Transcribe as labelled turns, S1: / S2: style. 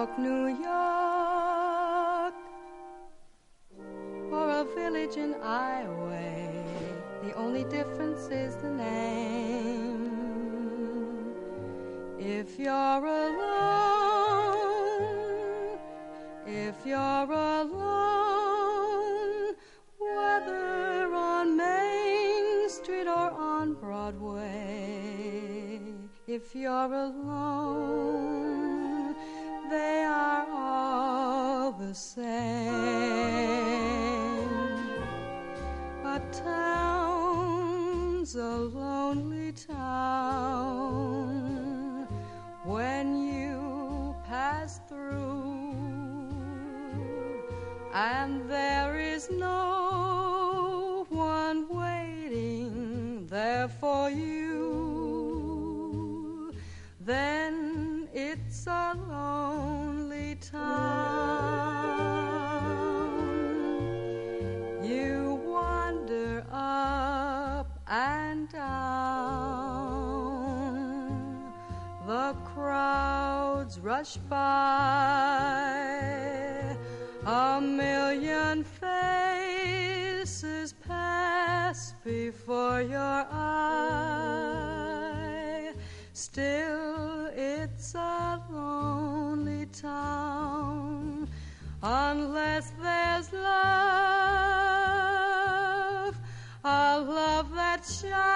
S1: York, New York, or a village in Iowa, the only difference is the name. If you're alone, whether on Main Street or on Broadway, if you're alone, they are all the same. A town's a lonely town when you pass through, and there is no one waiting there for you. Then it's a lonely town. You wander up and down, the crowds rush by, a million faces pass before your eye. Still, it's a lonely town unless there's love, a love that shines